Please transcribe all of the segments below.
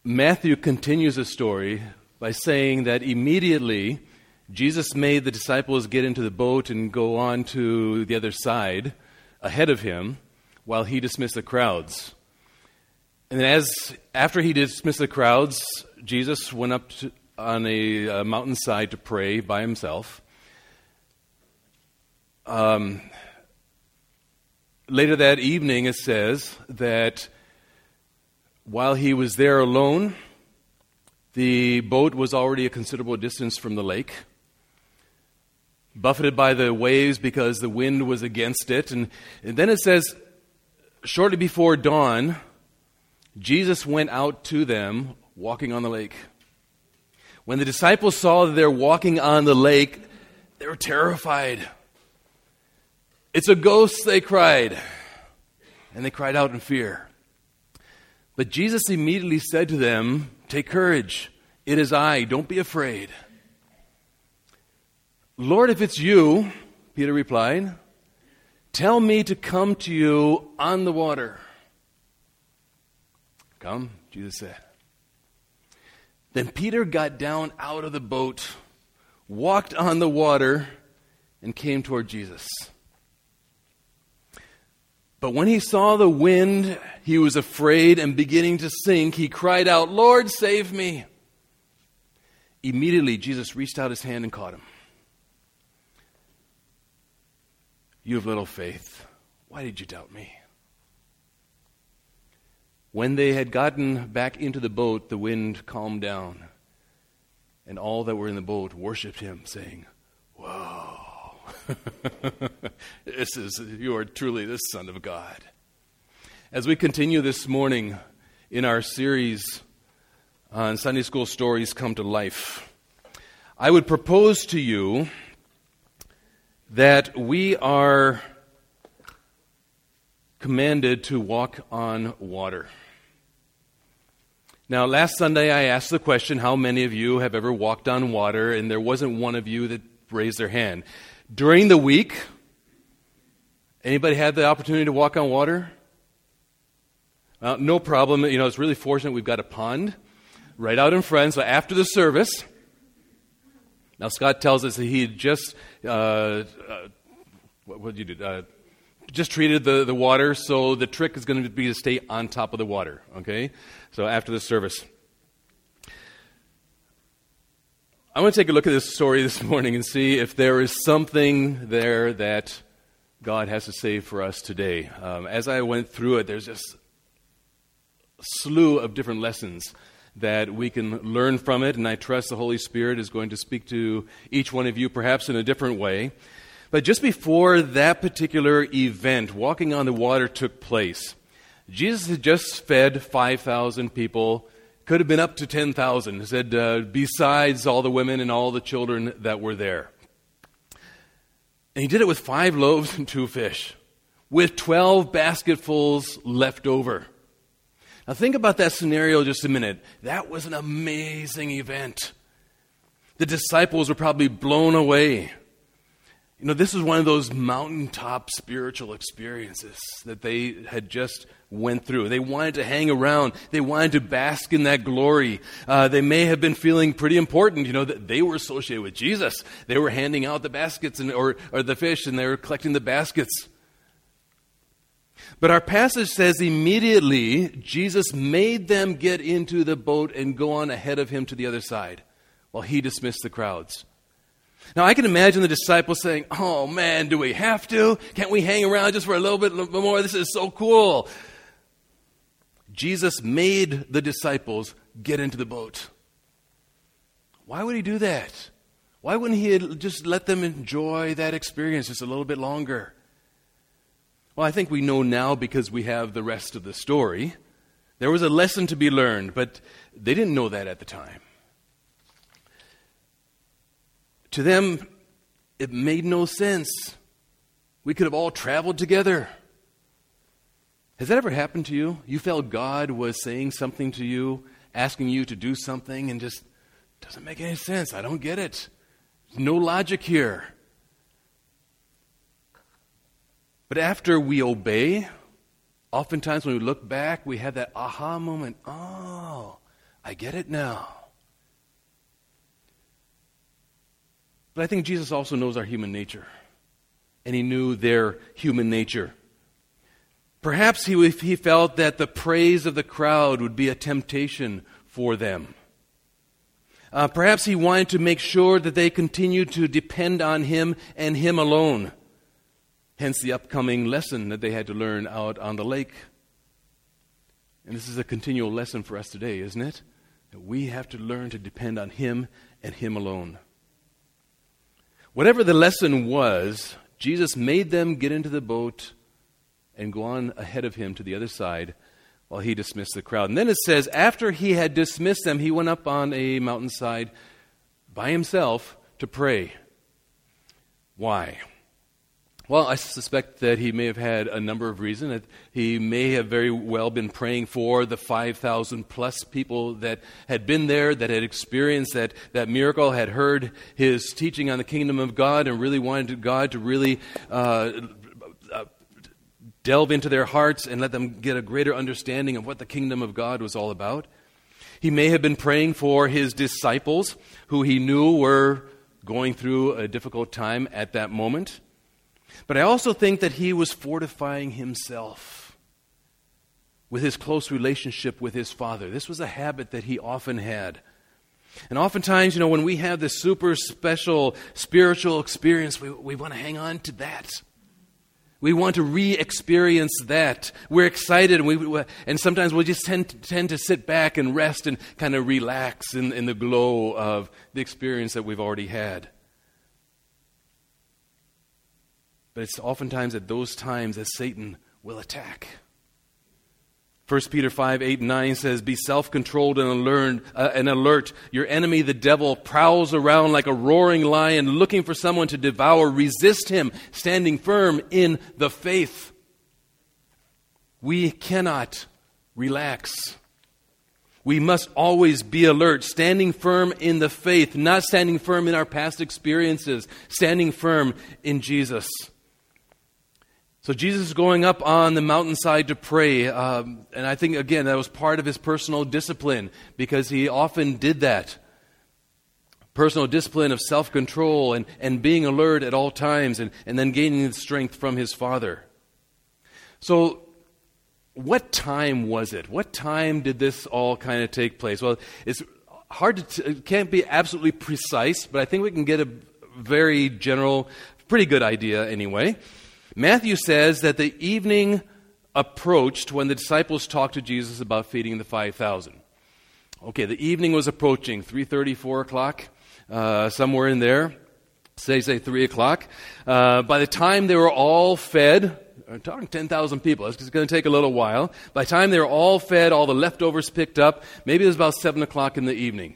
Matthew continues the story by saying that immediately Jesus made the disciples get into the boat and go on to the other side ahead of him while he dismissed the crowds. And after he dismissed the crowds, Jesus went up on a mountainside to pray by himself. Later that evening, it says that while he was there alone, the boat was already a considerable distance from the lake, buffeted by the waves because the wind was against it. And then it says, shortly before dawn, Jesus went out to them walking on the lake. When the disciples saw that they're walking on the lake, they were terrified. "It's a ghost," they cried. And they cried out in fear. But Jesus immediately said to them, "Take courage. It is I. Don't be afraid." "Lord, if it's you," Peter replied, "tell me to come to you on the water." "Come," Jesus said. Then Peter got down out of the boat, walked on the water, and came toward Jesus. But when he saw the wind, he was afraid, and beginning to sink, he cried out, "Lord, save me." Immediately, Jesus reached out his hand and caught him. "You have little faith. Why did you doubt me?" When they had gotten back into the boat, the wind calmed down, and all that were in the boat worshipped him, saying, "Whoa, you are truly the Son of God." As we continue this morning in our series on Sunday School Stories Come to Life, I would propose to you that we are commanded to walk on water. Now, last Sunday I asked the question, how many of you have ever walked on water? And there wasn't one of you that raised their hand. During the week, anybody had the opportunity to walk on water? No problem. It's really fortunate we've got a pond right out in front. So after the service, now Scott tells us that he had just, what did you do? Just treated the water, so the trick is going to be to stay on top of the water, okay? So after the service. I'm going to take a look at this story this morning and see if there is something there that God has to say for us today. As I went through it, there's just a slew of different lessons that we can learn from it, and I trust the Holy Spirit is going to speak to each one of you perhaps in a different way. But just before that particular event, walking on the water took place, Jesus had just fed 5,000 people, could have been up to 10,000, he said, besides all the women and all the children that were there. And he did it with 5 loaves and 2 fish, with 12 basketfuls left over. Now think about that scenario just a minute. That was an amazing event. The disciples were probably blown away. This is one of those mountaintop spiritual experiences that they had just went through. They wanted to hang around. They wanted to bask in that glory. They may have been feeling pretty important, that they were associated with Jesus. They were handing out the baskets or the fish, and they were collecting the baskets. But our passage says immediately Jesus made them get into the boat and go on ahead of him to the other side while he dismissed the crowds. Now, I can imagine the disciples saying, "Oh, man, do we have to? Can't we hang around just for a little bit more? This is so cool." Jesus made the disciples get into the boat. Why would he do that? Why wouldn't he just let them enjoy that experience just a little bit longer? Well, I think we know now because we have the rest of the story. There was a lesson to be learned, but they didn't know that at the time. To them, it made no sense. We could have all traveled together. Has that ever happened to you? You felt God was saying something to you, asking you to do something, and just doesn't make any sense. I don't get it. No logic here. But after we obey, oftentimes when we look back, we have that aha moment. Oh, I get it now. But I think Jesus also knows our human nature. And he knew their human nature. Perhaps he felt that the praise of the crowd would be a temptation for them. Perhaps he wanted to make sure that they continued to depend on him and him alone. Hence the upcoming lesson that they had to learn out on the lake. And this is a continual lesson for us today, isn't it? That we have to learn to depend on him and him alone. Whatever the lesson was, Jesus made them get into the boat and go on ahead of him to the other side while he dismissed the crowd. And then it says, after he had dismissed them, he went up on a mountainside by himself to pray. Why? Well, I suspect that he may have had a number of reasons. That he may have very well been praying for the 5,000 plus people that had been there, that had experienced that miracle, had heard his teaching on the kingdom of God, and really wanted God to really delve into their hearts and let them get a greater understanding of what the kingdom of God was all about. He may have been praying for his disciples, who he knew were going through a difficult time at that moment. But I also think that he was fortifying himself with his close relationship with his Father. This was a habit that he often had. And oftentimes, when we have this super special spiritual experience, we want to hang on to that. We want to re-experience that. We're excited, and sometimes we'll just tend to sit back and rest and kind of relax in the glow of the experience that we've already had. But it's oftentimes at those times that Satan will attack. 1 Peter 5:8-9 says, "Be self-controlled and alert. Your enemy, the devil, prowls around like a roaring lion looking for someone to devour. Resist him, standing firm in the faith." We cannot relax. We must always be alert, standing firm in the faith, not standing firm in our past experiences, standing firm in Jesus. So Jesus is going up on the mountainside to pray, and I think, again, that was part of his personal discipline, because he often did that. Personal discipline of self-control and being alert at all times, and then gaining the strength from his Father. So what time was it? What time did this all kind of take place? Well, it's hard it can't be absolutely precise, but I think we can get a very general, pretty good idea anyway. Matthew says that the evening approached when the disciples talked to Jesus about feeding the 5,000. Okay, the evening was approaching, 3:30, 4 o'clock, somewhere in there, say 3 o'clock. By the time they were all fed, I'm talking 10,000 people, it's going to take a little while. By the time they were all fed, all the leftovers picked up, maybe it was about 7 o'clock in the evening.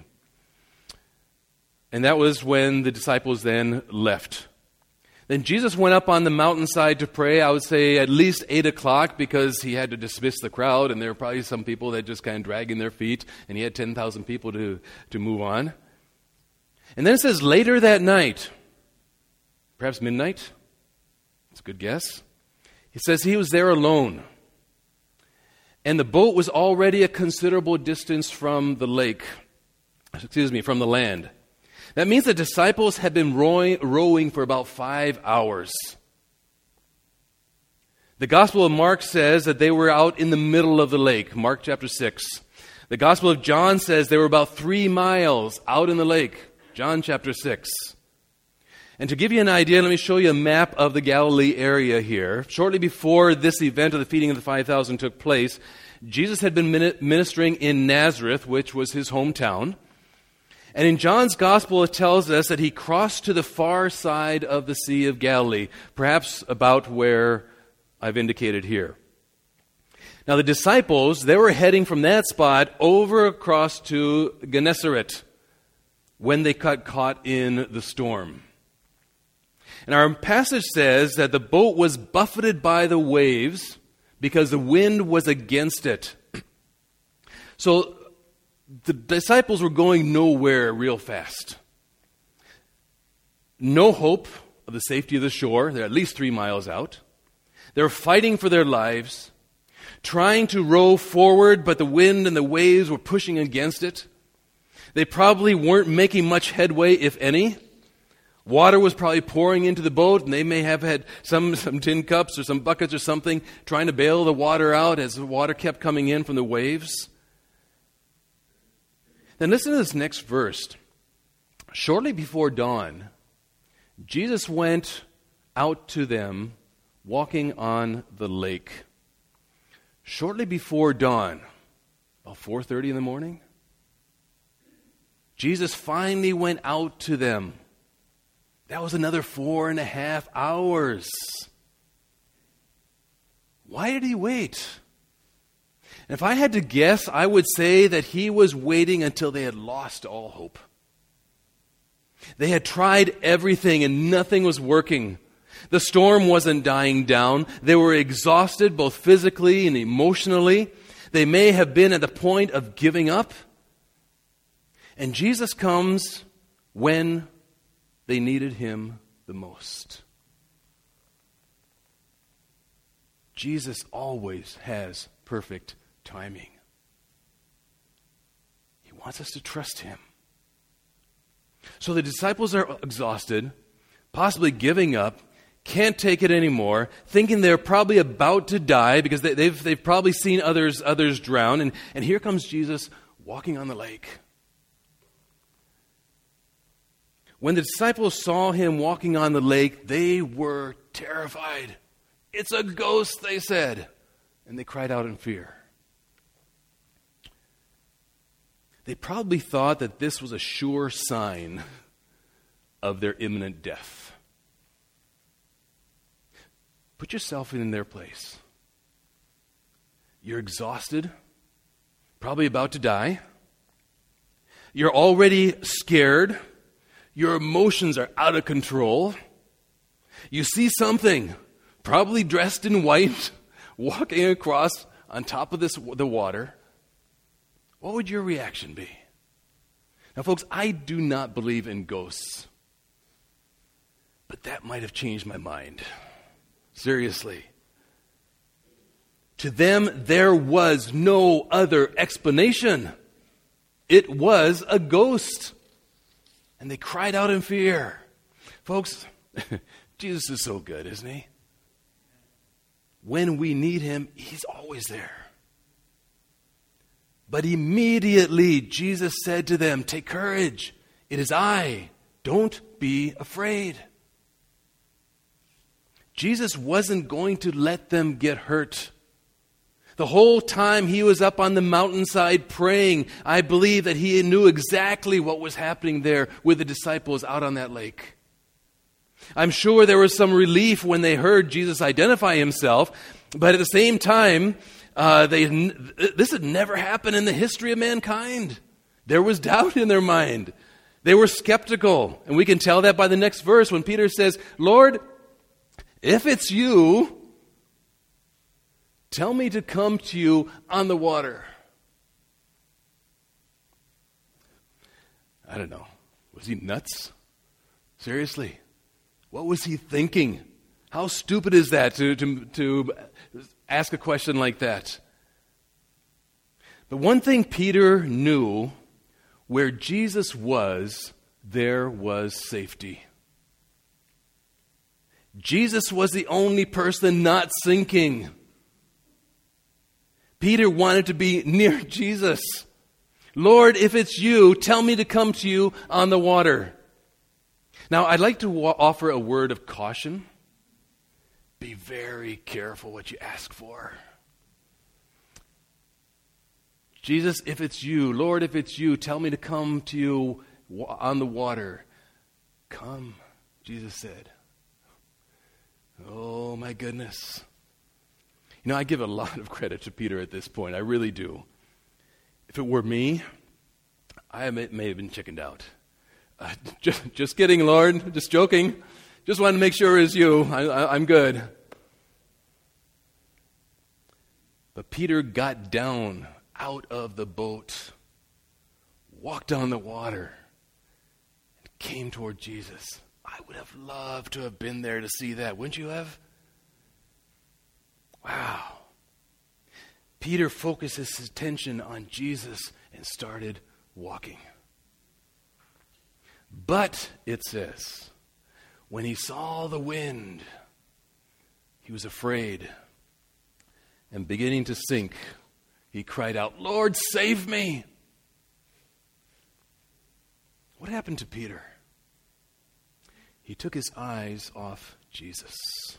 And that was when the disciples then left. Then Jesus went up on the mountainside to pray, I would say at least 8 o'clock, because he had to dismiss the crowd, and there were probably some people that just kind of dragging their feet, and he had 10,000 people to move on. And then it says later that night, perhaps midnight, it's a good guess, he says he was there alone. And the boat was already a considerable distance from the from the land. That means the disciples had been rowing for about 5 hours. The Gospel of Mark says that they were out in the middle of the lake, Mark chapter 6. The Gospel of John says they were about 3 miles out in the lake, John chapter 6. And to give you an idea, let me show you a map of the Galilee area here. Shortly before this event of the feeding of the 5,000 took place, Jesus had been ministering in Nazareth, which was his hometown. And in John's Gospel, it tells us that he crossed to the far side of the Sea of Galilee, perhaps about where I've indicated here. Now, the disciples, they were heading from that spot over across to Gennesaret when they got caught in the storm. And our passage says that the boat was buffeted by the waves because the wind was against it. So, the disciples were going nowhere real fast. No hope of the safety of the shore. They're at least 3 miles out. They're fighting for their lives. trying to row forward, but the wind and the waves were pushing against it. They probably weren't making much headway, if any. Water was probably pouring into the boat, and they may have had some tin cups or some buckets or something trying to bail the water out as the water kept coming in from the waves. Then listen to this next verse. Shortly before dawn, Jesus went out to them walking on the lake. Shortly before dawn, about 4:30 in the morning, Jesus finally went out to them. That was another 4.5 hours. Why did he wait? And if I had to guess, I would say that he was waiting until they had lost all hope. They had tried everything and nothing was working. The storm wasn't dying down. They were exhausted both physically and emotionally. They may have been at the point of giving up. And Jesus comes when they needed him the most. Jesus always has perfect timing. He wants us to trust him. So the disciples are exhausted, possibly giving up, can't take it anymore, thinking they're probably about to die because they've probably seen others drown. And here comes Jesus walking on the lake. When the disciples saw him walking on the lake, they were terrified. "It's a ghost," they said, and they cried out in fear. They probably thought that this was a sure sign of their imminent death. Put yourself in their place. You're exhausted, probably about to die. You're already scared. Your emotions are out of control. You see something, probably dressed in white, walking across on top of the water. What would your reaction be? Now, folks, I do not believe in ghosts, but that might have changed my mind. Seriously. To them, there was no other explanation. It was a ghost. And they cried out in fear. Folks, Jesus is so good, isn't he? When we need him, he's always there. But immediately Jesus said to them, "Take courage. It is I. Don't be afraid." Jesus wasn't going to let them get hurt. The whole time he was up on the mountainside praying, I believe that he knew exactly what was happening there with the disciples out on that lake. I'm sure there was some relief when they heard Jesus identify himself, but at the same time, this had never happened in the history of mankind. There was doubt in their mind. They were skeptical, and we can tell that by the next verse when Peter says, "Lord, if it's you, tell me to come to you on the water." I don't know. Was he nuts? Seriously. What was he thinking? How stupid is that to ask a question like that? But one thing Peter knew, where Jesus was, there was safety. Jesus was the only person not sinking. Peter wanted to be near Jesus. "Lord, if it's you, tell me to come to you on the water." Now, I'd like to offer a word of caution. Be very careful what you ask for. "Jesus, if it's you, Lord, if it's you, tell me to come to you on the water." "Come," Jesus said. Oh, my goodness. You know, I give a lot of credit to Peter at this point. I really do. If it were me, I may have been chickened out. Just kidding, Lord. Just joking. Just wanted to make sure it was you. I'm good. But Peter got down out of the boat, walked on the water, and came toward Jesus. I would have loved to have been there to see that. Wouldn't you have? Wow. Peter focused his attention on Jesus and started walking. But, it says, when he saw the wind, he was afraid. And beginning to sink, he cried out, "Lord, save me!" What happened to Peter? He took his eyes off Jesus.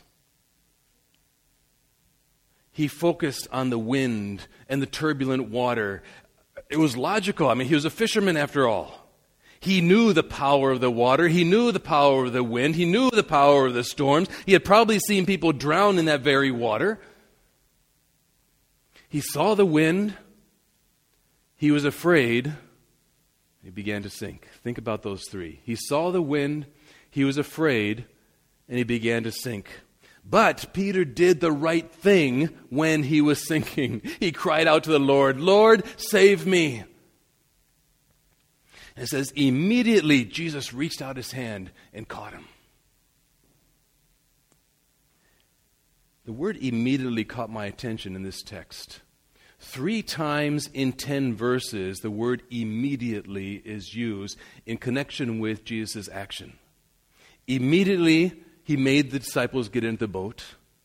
He focused on the wind and the turbulent water. It was logical. I mean, he was a fisherman after all. He knew the power of the water. He knew the power of the wind. He knew the power of the storms. He had probably seen people drown in that very water. He saw the wind. He was afraid. He began to sink. Think about those three. He saw the wind. He was afraid. And he began to sink. But Peter did the right thing when he was sinking. He cried out to the Lord, "Lord, save me." And it says, immediately Jesus reached out his hand and caught him. The word immediately caught my attention in this text. 3 times in 10 verses, the word immediately is used in connection with Jesus' action. Immediately, he made the disciples get into the boat.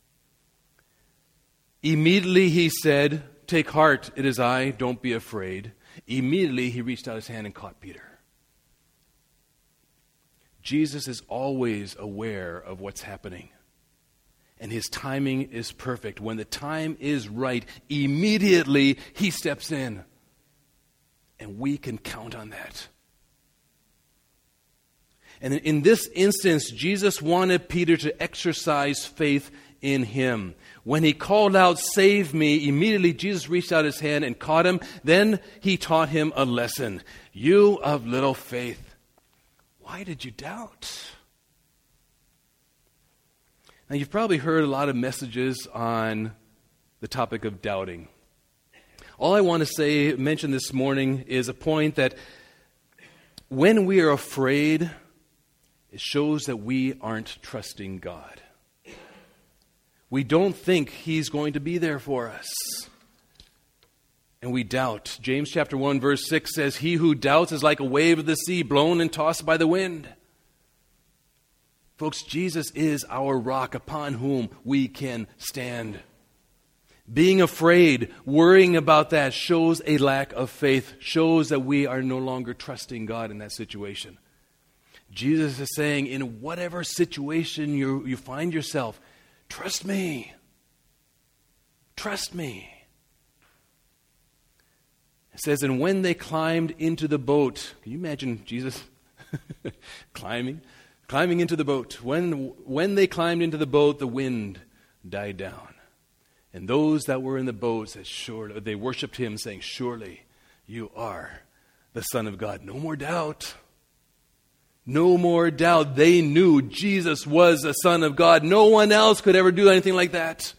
Immediately he said, "Take heart, it is I, don't be afraid." Immediately he reached out his hand and caught Peter. Jesus is always aware of what's happening. And his timing is perfect. When the time is right, immediately he steps in. And we can count on that. And in this instance, Jesus wanted Peter to exercise faith in him. When he called out, "Save me," immediately Jesus reached out his hand and caught him. Then he taught him a lesson. "You of little faith, why did you doubt?" Now, you've probably heard a lot of messages on the topic of doubting. All I want to mention this morning is a point that when we are afraid, it shows that we aren't trusting God. We don't think he's going to be there for us. And we doubt. James chapter 1 verse 6 says, "He who doubts is like a wave of the sea, blown and tossed by the wind." Folks, Jesus is our rock upon whom we can stand. Being afraid, worrying about that shows a lack of faith, shows that we are no longer trusting God in that situation. Jesus is saying, in whatever situation you find yourself, trust me. Trust me. It says, and when they climbed into the boat, can you imagine Jesus climbing into the boat? When they climbed into the boat, the wind died down. And those that were in the boat said, "Surely," they worshiped him, saying, "Surely you are the Son of God." No more doubt. No more doubt. They knew Jesus was the Son of God. No one else could ever do anything like that.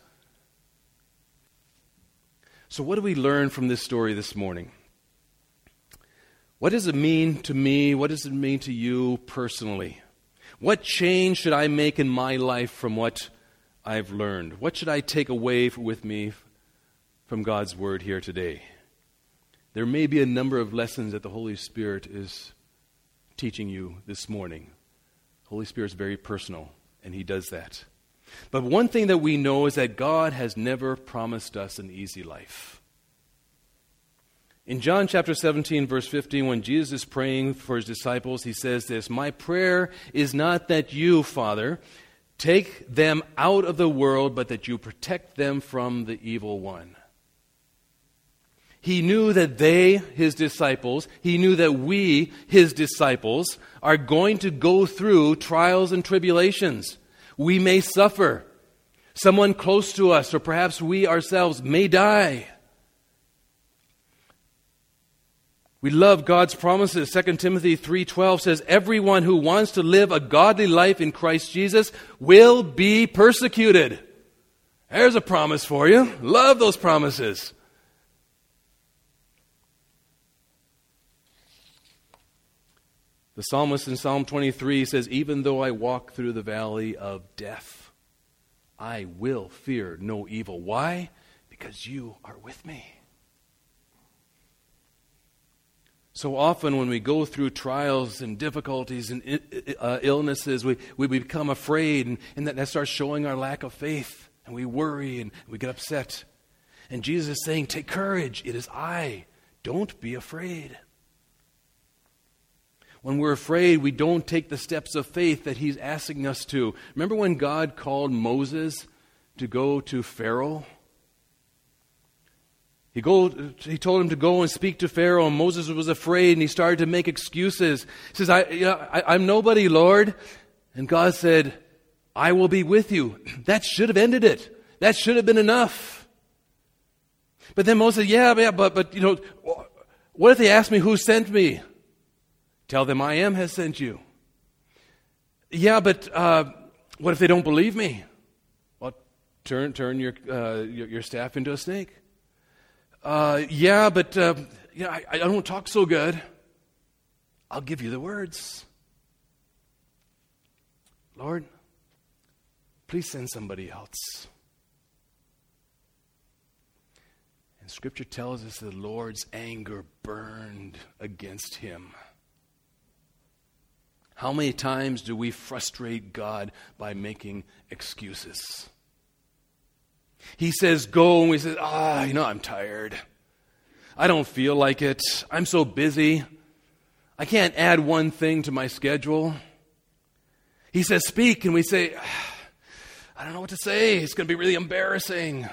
So what do we learn from this story this morning? What does it mean to me? What does it mean to you personally? What change should I make in my life from what I've learned? What should I take away with me from God's Word here today? There may be a number of lessons that the Holy Spirit is teaching you this morning. Holy Spirit is very personal, and he does that. But one thing that we know is that God has never promised us an easy life. In John chapter 17, verse 15, when Jesus is praying for his disciples, he says this, "My prayer is not that you, Father, take them out of the world, but that you protect them from the evil one." He knew that they, his disciples, he knew that we, his disciples, are going to go through trials and tribulations. We may suffer. Someone close to us, or perhaps we ourselves, may die. We love God's promises. 2 Timothy 3:12 says, "Everyone who wants to live a godly life in Christ Jesus will be persecuted." There's a promise for you. Love those promises. The psalmist in Psalm 23 says, "Even though I walk through the valley of death, I will fear no evil." Why? because you are with me. So often when we go through trials and difficulties and illnesses, we become afraid, and that starts showing our lack of faith, and we worry and we get upset. And Jesus is saying, take courage, it is I. Don't be afraid. When we're afraid, we don't take the steps of faith that he's asking us to. Remember when God called Moses to go to Pharaoh? He told him to go and speak to Pharaoh, and Moses was afraid, and he started to make excuses. He says, I'm nobody, Lord. And God said, I will be with you. That should have ended it. That should have been enough. But then Moses said, but what if they ask me who sent me? Tell them I am has sent you. Yeah, but what if they don't believe me? Well, turn your staff into a snake. I don't talk so good. I'll give you the words. Lord, please send somebody else. And Scripture tells us the Lord's anger burned against him. How many times do we frustrate God by making excuses? He says, go, and we say, I'm tired. I don't feel like it. I'm so busy. I can't add one thing to my schedule. He says, speak, and we say, I don't know what to say. It's going to be really embarrassing.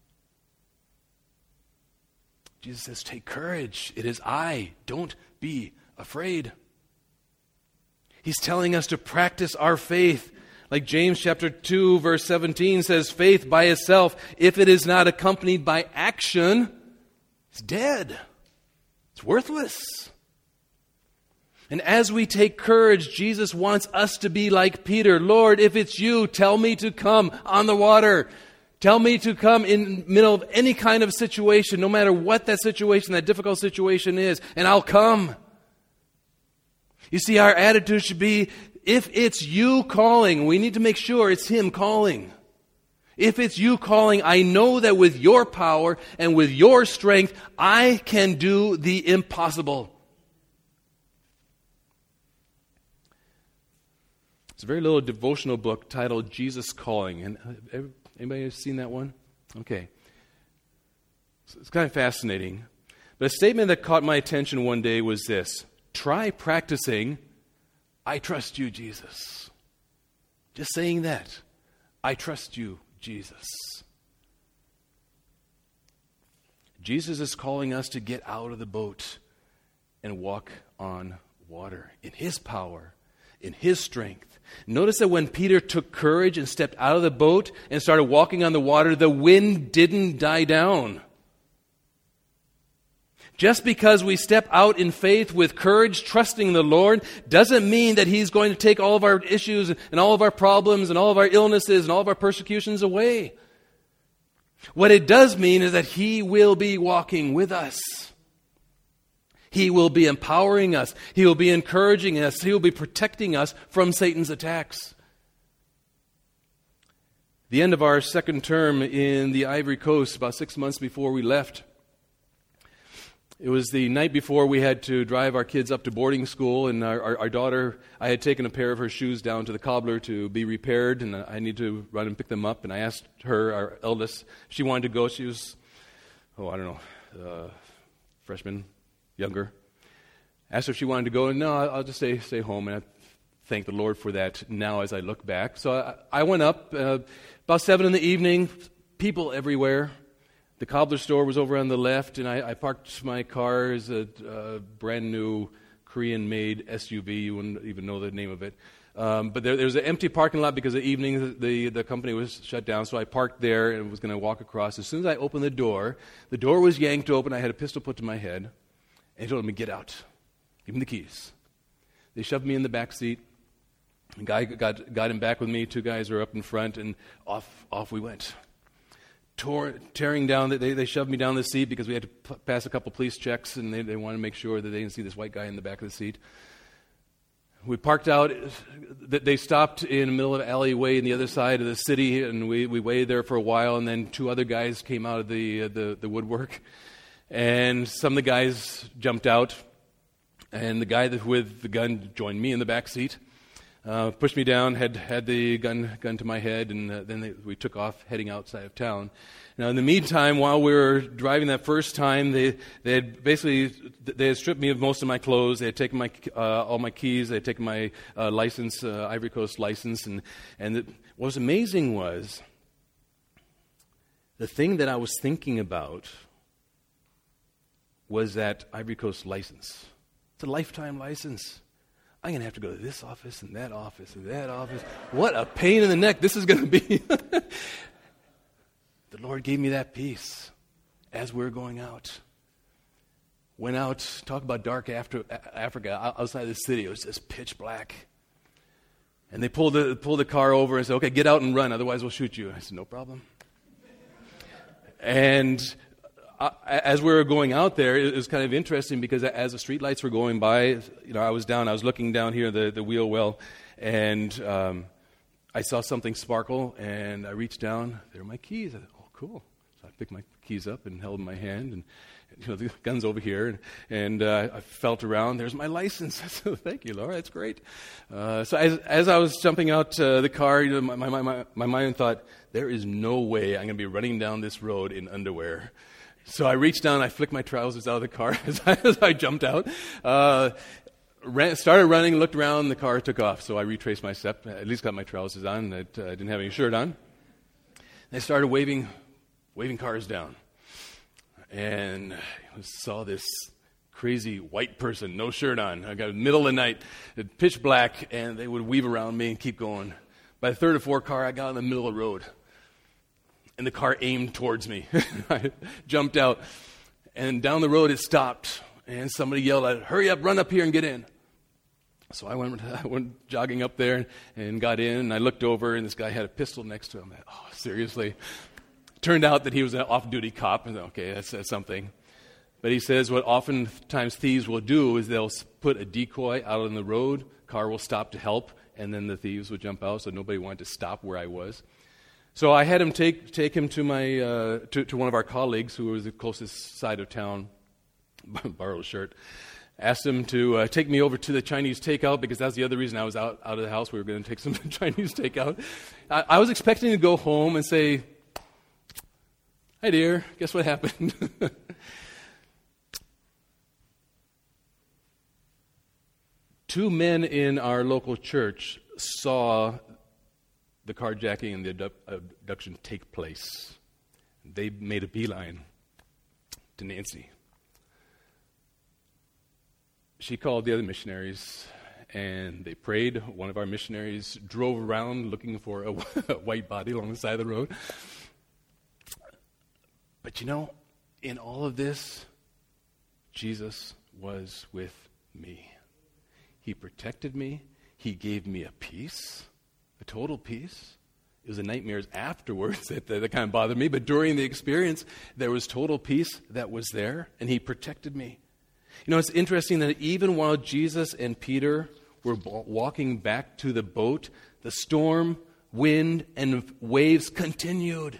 Jesus says, take courage. It is I. Don't be afraid. He's telling us to practice our faith. Like James chapter 2, verse 17 says, faith by itself, if it is not accompanied by action, it's dead. It's worthless. And as we take courage, Jesus wants us to be like Peter. Lord, if it's you, tell me to come on the water. Tell me to come in the middle of any kind of situation, no matter what that situation, that difficult situation is, and I'll come. You see, our attitude should be, if it's you calling, we need to make sure it's him calling. If it's you calling, I know that with your power and with your strength, I can do the impossible. It's a very little devotional book titled Jesus Calling. And anybody have seen that one? Okay. So it's kind of fascinating. But a statement that caught my attention one day was this: try practicing, I trust you, Jesus. Just saying that. I trust you, Jesus. Jesus is calling us to get out of the boat and walk on water in his power, in his strength. Notice that when Peter took courage and stepped out of the boat and started walking on the water, the wind didn't die down. Just because we step out in faith with courage, trusting the Lord, doesn't mean that he's going to take all of our issues and all of our problems and all of our illnesses and all of our persecutions away. What it does mean is that he will be walking with us. He will be empowering us. He will be encouraging us. He will be protecting us from Satan's attacks. The end of our second term in the Ivory Coast, about 6 months before we left, it was the night before we had to drive our kids up to boarding school, and our daughter, I had taken a pair of her shoes down to the cobbler to be repaired, and I need to run and pick them up. And I asked her, our eldest, if she wanted to go. She was, freshman, younger. Asked her if she wanted to go, and no, I'll just stay home. And I thank the Lord for that now as I look back. So I went up, about 7 in the evening, people everywhere. The cobbler store was over on the left, and I parked my car as a brand new Korean-made SUV. You wouldn't even know the name of it. But there was an empty parking lot because the evening the company was shut down, so I parked there and was going to walk across. As soon as I opened the door was yanked open. I had a pistol put to my head, and he told me, "Get out. Give me the keys." They shoved me in the back seat. A guy got in back with me. 2 guys were up in front, and off we went. Tearing down, they shoved me down the seat because we had to pass a couple police checks, and they wanted to make sure that they didn't see this white guy in the back of the seat. We parked out. They stopped in the middle of an alleyway in the other side of the city, and we waited there for a while. And then two other guys came out of the woodwork, and some of the guys jumped out, and the guy with the gun joined me in the back seat, pushed me down, had the gun to my head, and then we took off heading outside of town. Now, in the meantime, while we were driving that first time, they had stripped me of most of my clothes. They had taken all my keys. They had taken my license, Ivory Coast license. And what was amazing was the thing that I was thinking about was that Ivory Coast license. It's a lifetime license. I'm going to have to go to this office and that office and that office. What a pain in the neck this is going to be. The Lord gave me that peace as we were going out. Went out, talk about dark Africa, outside the city. It was just pitch black. And they pulled the car over and said, okay, get out and run, otherwise we'll shoot you. I said, no problem. And as we were going out there, it was kind of interesting because as the streetlights were going by, I was looking down here at the wheel well, and I saw something sparkle, and I reached down. There were my keys. I thought, oh, cool. So I picked my keys up and held them in my hand, and the gun's over here, and I felt around. There's my license. I said, thank you, Laura. That's great. So as I was jumping out the car, my mind thought, there is no way I'm going to be running down this road in underwear. So I reached down, I flicked my trousers out of the car as I jumped out. Started running, looked around, the car took off. So I retraced my step, at least got my trousers on. I didn't have any shirt on. They started waving cars down. And I saw this crazy white person, no shirt on. I got in the middle of the night, pitch black, and they would weave around me and keep going. By the third or fourth car, I got in the middle of the road. And the car aimed towards me. I jumped out. And down the road, it stopped. And somebody yelled out, hurry up, run up here and get in. So I went jogging up there and got in, and I looked over, and this guy had a pistol next to him. Oh, seriously? Turned out that he was an off-duty cop. And okay, that's something. But he says what oftentimes thieves will do is they'll put a decoy out on the road, car will stop to help, and then the thieves would jump out, so nobody wanted to stop where I was. So I had him take him to my to one of our colleagues who was the closest side of town, borrowed a shirt. Asked him to take me over to the Chinese takeout because that's the other reason I was out of the house. We were going to take some Chinese takeout. I was expecting to go home and say, hi, dear, guess what happened? Two men in our local church saw the carjacking and the abduction take place. They made a beeline to Nancy. She called the other missionaries, and they prayed. One of our missionaries drove around looking for a white body along the side of the road. But in all of this, Jesus was with me. He protected me. He gave me a peace, a total peace. It was the nightmares afterwards that kind of bothered me, but during the experience, there was total peace that was there, and He protected me. It's interesting that even while Jesus and Peter were walking back to the boat, the storm, wind, and waves continued.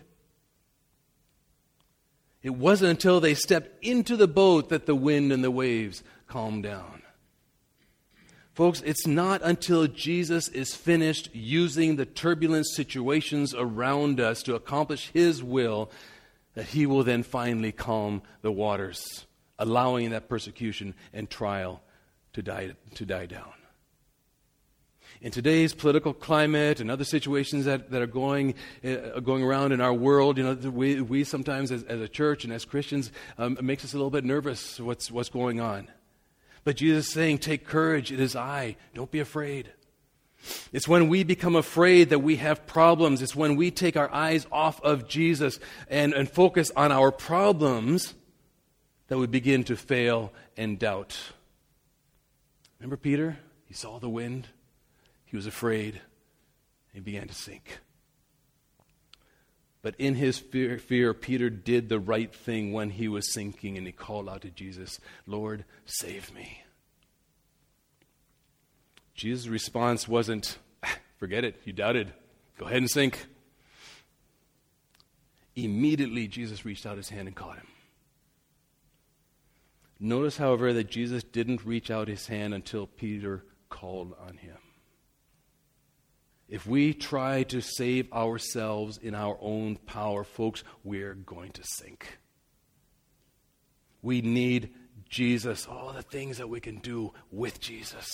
It wasn't until they stepped into the boat that the wind and the waves calmed down. Folks, it's not until Jesus is finished using the turbulent situations around us to accomplish His will that He will then finally calm the waters, allowing that persecution and trial to die down. In today's political climate and other situations that are going around in our world, we sometimes as a church and as Christians, it makes us a little bit nervous what's going on. But Jesus is saying, take courage, it is I, don't be afraid. It's when we become afraid that we have problems. It's when we take our eyes off of Jesus and focus on our problems that we begin to fail and doubt. Remember Peter? He saw the wind. He was afraid. He began to sink. But in his fear, Peter did the right thing when he was sinking, and he called out to Jesus, Lord, save me. Jesus' response wasn't, forget it, you doubted. Go ahead and sink. Immediately, Jesus reached out his hand and caught him. Notice, however, that Jesus didn't reach out his hand until Peter called on him. If we try to save ourselves in our own power, folks, we're going to sink. We need Jesus, all the things that we can do with Jesus.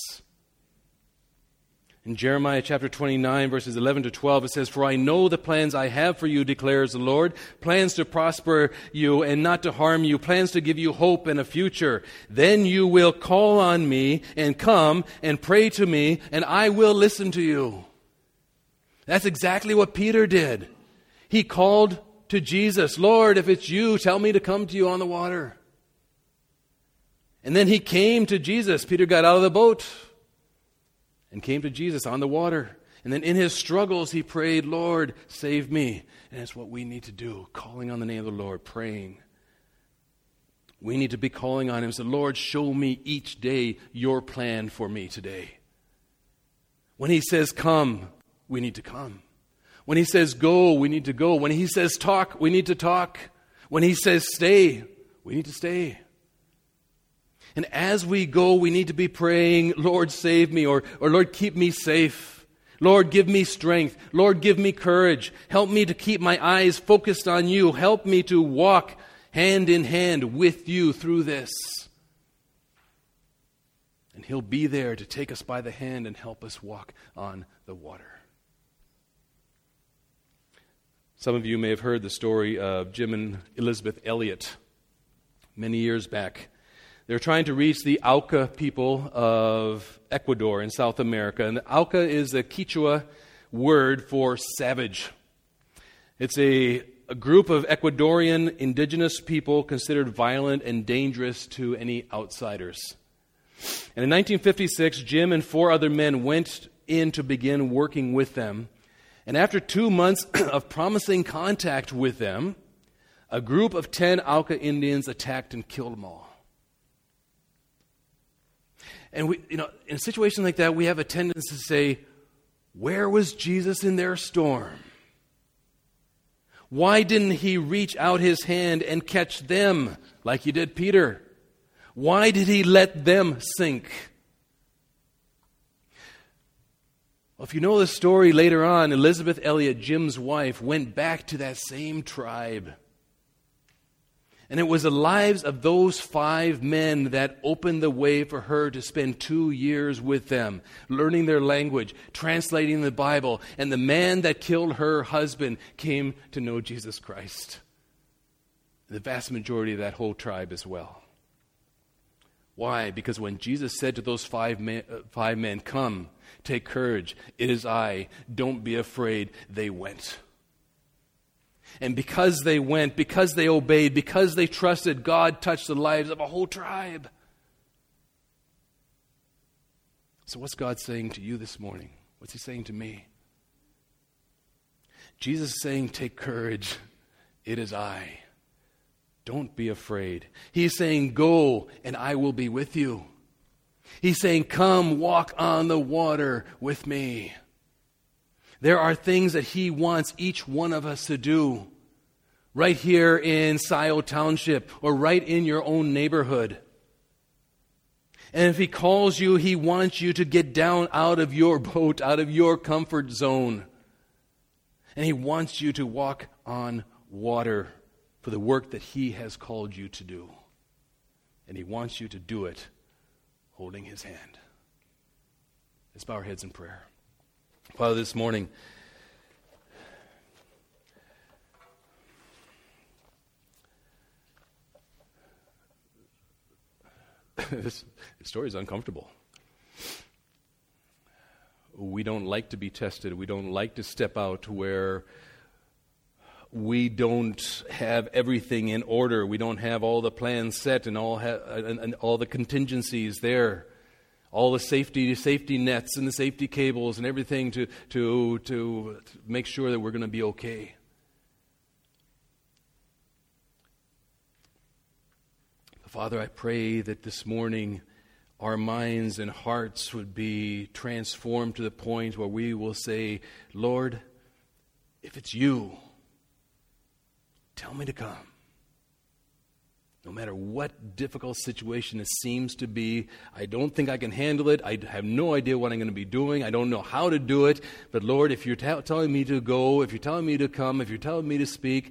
In Jeremiah chapter 29, verses 11 to 12, it says, "For I know the plans I have for you, declares the Lord, plans to prosper you and not to harm you, plans to give you hope and a future. Then you will call on me and come and pray to me, and I will listen to you." That's exactly what Peter did. He called to Jesus, "Lord, if it's you, tell me to come to you on the water." And then he came to Jesus. Peter got out of the boat and came to Jesus on the water. And then in his struggles, he prayed, "Lord, save me." And that's what we need to do, calling on the name of the Lord, praying. We need to be calling on him, say, "Lord, show me each day your plan for me today." When he says come, we need to come. When he says go, we need to go. When he says talk, we need to talk. When he says stay, we need to stay. And as we go, we need to be praying, "Lord, save me," or "Lord, keep me safe. Lord, give me strength. Lord, give me courage. Help me to keep my eyes focused on you. Help me to walk hand in hand with you through this." And he'll be there to take us by the hand and help us walk on the water. Some of you may have heard the story of Jim and Elizabeth Elliott many years back. They're trying to reach the Auca people of Ecuador in South America. And the Auca is a Quechua word for savage. It's a group of Ecuadorian indigenous people considered violent and dangerous to any outsiders. And in 1956, Jim and 4 other men went in to begin working with them. And after 2 months of promising contact with them, a group of 10 Auca Indians attacked and killed them all. And we, in a situation like that, we have a tendency to say, where was Jesus in their storm? Why didn't he reach out his hand and catch them like he did Peter? Why did he let them sink? Well, if you know the story later on, Elizabeth Elliott, Jim's wife, went back to that same tribe. And it was the lives of those 5 men that opened the way for her to spend 2 years with them, learning their language, translating the Bible. And the man that killed her husband came to know Jesus Christ. The vast majority of that whole tribe as well. Why? Because when Jesus said to those 5 men, "Come, take courage, it is I, don't be afraid," they went. And because they went, because they obeyed, because they trusted, God touched the lives of a whole tribe. So what's God saying to you this morning? What's he saying to me? Jesus is saying, take courage. It is I. Don't be afraid. He's saying, go and I will be with you. He's saying, come walk on the water with me. There are things that he wants each one of us to do right here in Scioto Township or right in your own neighborhood. And if he calls you, he wants you to get down out of your boat, out of your comfort zone. And he wants you to walk on water for the work that he has called you to do. And he wants you to do it holding his hand. Let's bow our heads in prayer. Father, this morning, this story is uncomfortable. We don't like to be tested. We don't like to step out where we don't have everything in order. We don't have all the plans set and all the contingencies there. All the safety nets and the safety cables and everything to make sure that we're going to be okay. Father, I pray that this morning our minds and hearts would be transformed to the point where we will say, Lord, if it's you, tell me to come. No matter what difficult situation it seems to be, I don't think I can handle it. I have no idea what I'm going to be doing. I don't know how to do it. But Lord, if you're telling me to go, if you're telling me to come, if you're telling me to speak,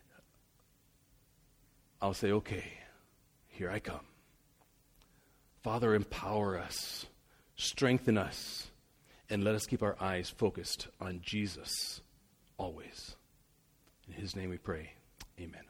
I'll say, okay, here I come. Father, empower us, strengthen us, and let us keep our eyes focused on Jesus always. In his name we pray. Amen.